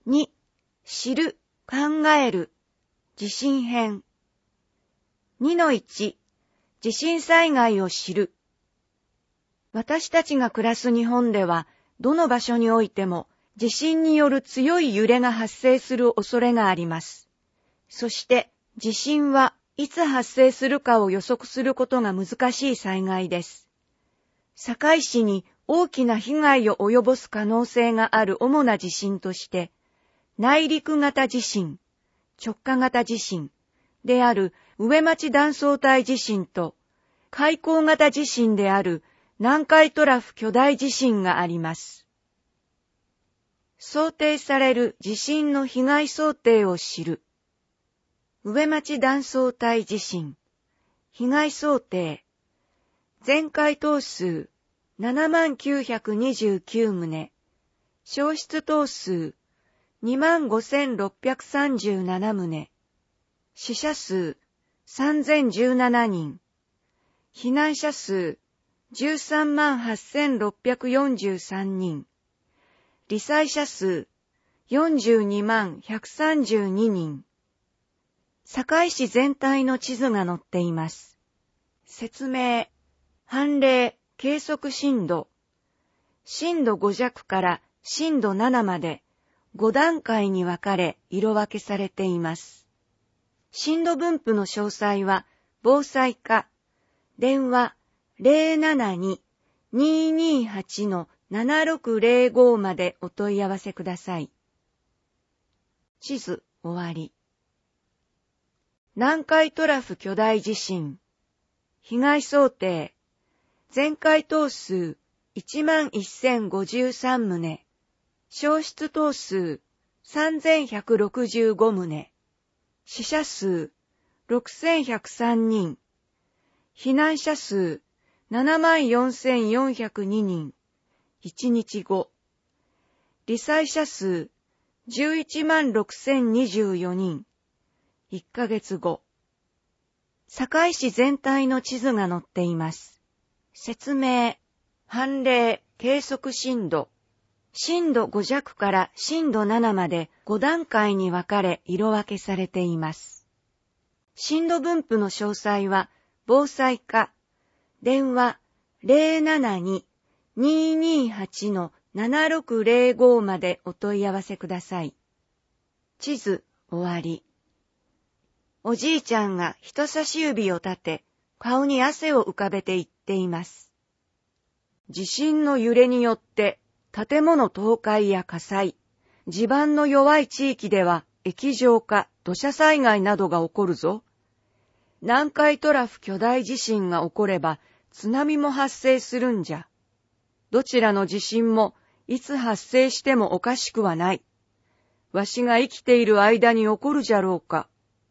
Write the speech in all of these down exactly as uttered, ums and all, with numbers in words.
に、知る、考える、地震編。にのいち、地震災害を知る。私たちが暮らす日本では、どの場所においても地震による強い揺れが発生する恐れがあります。そして地震はいつ発生するかを予測することが難しい災害です。堺市に大きな被害を及ぼす可能性がある主な地震として、内陸型地震、直下型地震である上町断層帯地震と、海溝型地震である南海トラフ巨大地震があります。想定される地震の被害想定を知る。上町断層帯地震。被害想定。全壊棟数ななまんきゅうひゃくにじゅうきゅう棟。焼失棟数にまんごせんろっぴゃくさんじゅうなな棟。死者数さんぜんじゅうななにん。避難者数じゅうさんまんはっせんろっぴゃくよんじゅうさんにん。罹災者数よんじゅうにまんひゃくさんじゅうににん。堺市全体の地図が載っています。説明。判例、計測震度。震度ご弱から震度ななまでご段階に分かれ色分けされています。震度分布の詳細は防災課、電話 ゼロななに にーにーはち のななろくゼロご までお問い合わせください。地図終わり。南海トラフ巨大地震。被害想定。全壊棟数いちまんせんごじゅうさん棟。焼失棟数さんぜんひゃくろくじゅうご棟。死者数ろくせんひゃくさんにん。避難者数ななまんよんせんよんひゃくににん。いちにちご。罹災者数じゅういちまんろくせんにじゅうよにん。いっかげつご。堺市全体の地図が載っています。説明。判例、計測震度。震度ご弱から震度ななまでご段階に分かれ色分けされています。震度分布の詳細は防災課、電話 ゼロななに にーにーはち のななろくゼロご までお問い合わせください。地図終わり。おじいちゃんが人差し指を立て、顔に汗を浮かべて言っています。地震の揺れによって建物倒壊や火災、地盤の弱い地域では液状化、土砂災害などが起こるぞ。南海トラフ巨大地震が起これば津波も発生するんじゃ。どちらの地震もいつ発生してもおかしくはない。わしが生きている間に起こるじゃろうか。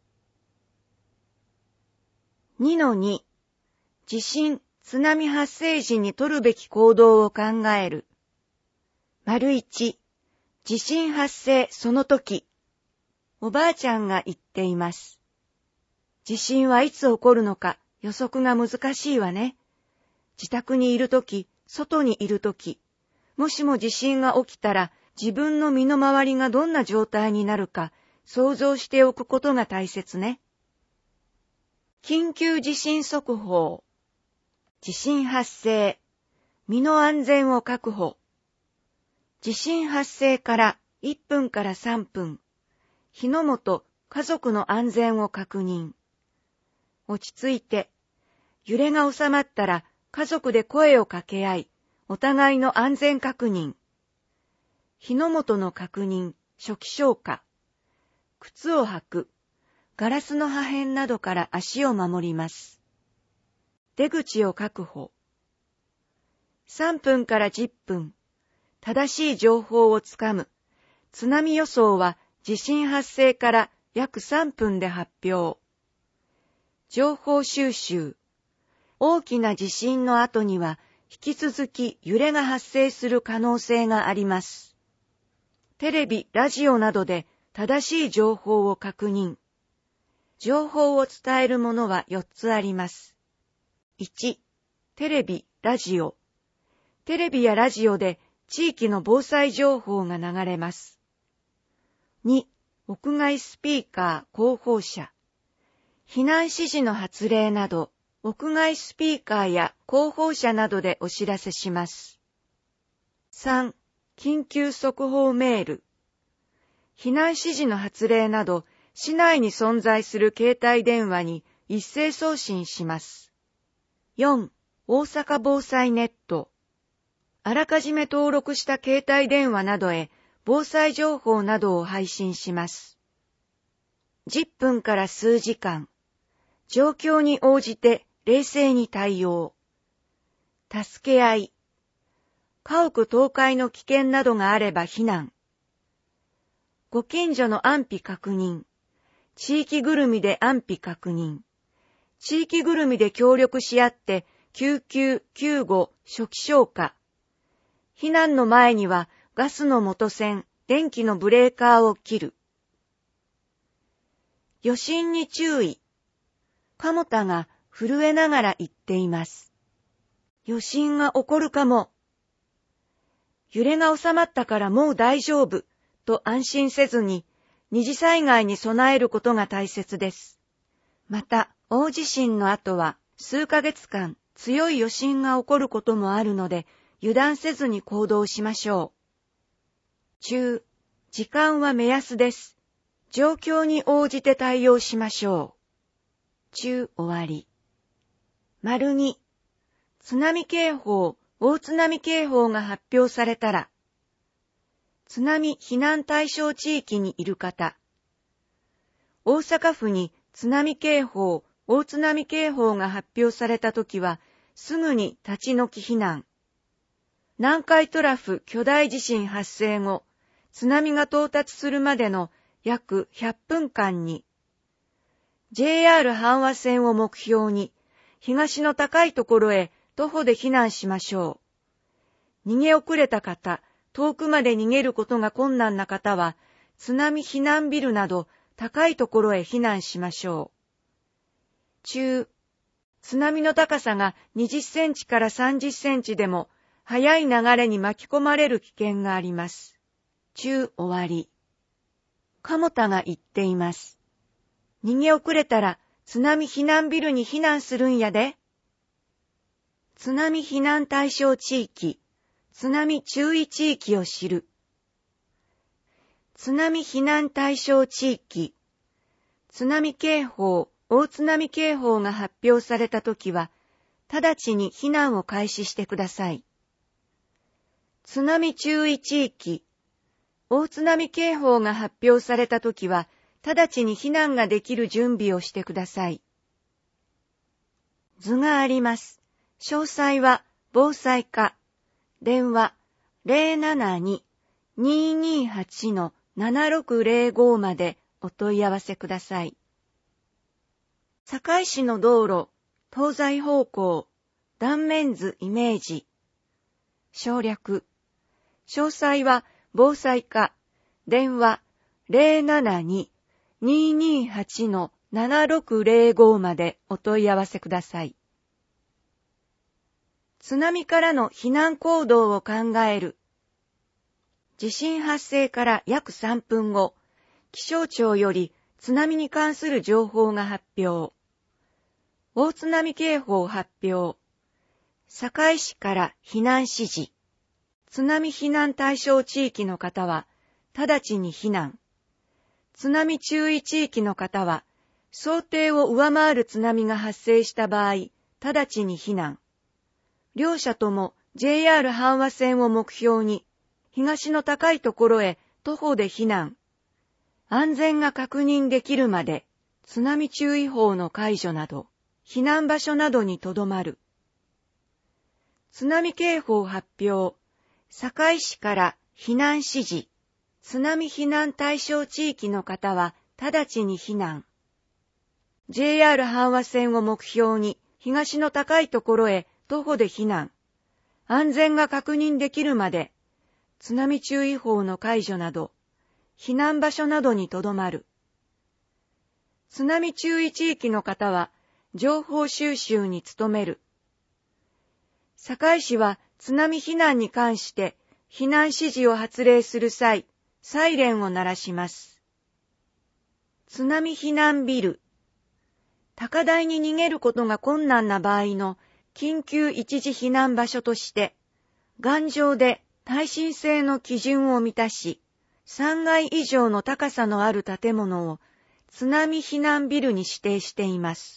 にのに、地震、津波発生時に取るべき行動を考える。丸いち、地震発生その時。おばあちゃんが言っています。地震はいつ起こるのか予測が難しいわね。自宅にいるとき、外にいるとき、もしも地震が起きたら自分の身の回りがどんな状態になるか想像しておくことが大切ね。緊急地震速報。地震発生。身の安全を確保。地震発生からいっぷんからさんぷん。火の元、家族の安全を確認。落ち着いて。揺れが収まったら家族で声を掛け合い、お互いの安全確認。火の元の確認、初期消火。靴を履く。ガラスの破片などから足を守ります。出口を確保。さんぷんからじゅっぷん。正しい情報をつかむ。津波予想は地震発生から約さんぷんで発表。情報収集。大きな地震の後には引き続き揺れが発生する可能性があります。テレビ、ラジオなどで正しい情報を確認。情報を伝えるものはよっつあります。いち、テレビ、ラジオ。テレビやラジオで地域の防災情報が流れます。 に、屋外スピーカー、広報車。避難指示の発令など、屋外スピーカーや広報車などでお知らせします。さん、緊急速報メール。避難指示の発令など、市内に存在する携帯電話に一斉送信します。よん、大阪防災ネット。あらかじめ登録した携帯電話などへ防災情報などを配信します。じゅっぷんから数時間。状況に応じて冷静に対応。助け合い。家屋倒壊の危険などがあれば避難。ご近所の安否確認。地域ぐるみで安否確認。地域ぐるみで協力し合って救急、救護、初期消火。避難の前にはガスの元栓、電気のブレーカーを切る。余震に注意。鴨田が震えながら言っています。余震が起こるかも。揺れが収まったからもう大丈夫と安心せずに二次災害に備えることが大切です。また大地震の後は数ヶ月間強い余震が起こることもあるので油断せずに行動しましょう。中、時間は目安です。状況に応じて対応しましょう。中終わり。丸に、津波警報、大津波警報が発表されたら、津波避難対象地域にいる方、大阪府に津波警報、大津波警報が発表されたときは、すぐに立ち退き避難。南海トラフ巨大地震発生後、津波が到達するまでの約ひゃっぷんかんに、ジェイアール 阪和線を目標に、東の高いところへ徒歩で避難しましょう。逃げ遅れた方、遠くまで逃げることが困難な方は、津波避難ビルなど高いところへ避難しましょう。中、津波の高さがにじゅっセンチからさんじゅっセンチでも、速い流れに巻き込まれる危険があります。中終わり。鴨田が言っています。逃げ遅れたら津波避難ビルに避難するんやで。津波避難対象地域、津波注意地域を知る。津波避難対象地域、津波警報、大津波警報が発表されたときは、直ちに避難を開始してください。津波注意地域、大津波警報が発表されたときは、直ちに避難ができる準備をしてください。図があります。詳細は防災課、電話 ゼロななに にーにーはち のななろくゼロご までお問い合わせください。堺市の道路、東西方向、断面図イメージ。省略。詳細は防災課、電話 ゼロななに にーにーはち のななろくゼロご までお問い合わせください。津波からの避難行動を考える。地震発生から約さんぷんご、気象庁より津波に関する情報が発表。大津波警報発表。堺市から避難指示。津波避難対象地域の方は、直ちに避難。津波注意地域の方は、想定を上回る津波が発生した場合、直ちに避難。両者とも ジェイアール 阪和線を目標に、東の高いところへ徒歩で避難。安全が確認できるまで、津波注意報の解除など、避難場所などにとどまる。津波警報発表。堺市から避難指示。津波避難対象地域の方は直ちに避難。ジェイアール 阪和線を目標に東の高いところへ徒歩で避難。安全が確認できるまで津波注意報の解除など避難場所などにとどまる。津波注意地域の方は情報収集に努める。堺市は津波避難に関して避難指示を発令する際、サイレンを鳴らします。 津波避難ビル。高台に逃げることが困難な場合の緊急一時避難場所として、頑丈で耐震性の基準を満たし、さんがい以上の高さのある建物を津波避難ビルに指定しています。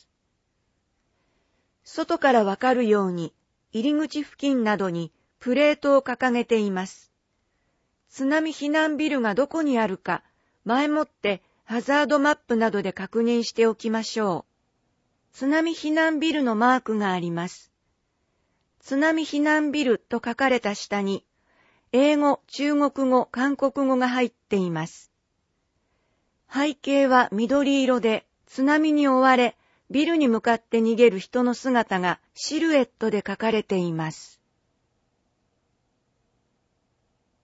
外からわかるように、入り口付近などにプレートを掲げています。津波避難ビルがどこにあるか、前もってハザードマップなどで確認しておきましょう。津波避難ビルのマークがあります。津波避難ビルと書かれた下に、英語、中国語、韓国語が入っています。背景は緑色で、津波に追われ、ビルに向かって逃げる人の姿がシルエットで描かれています。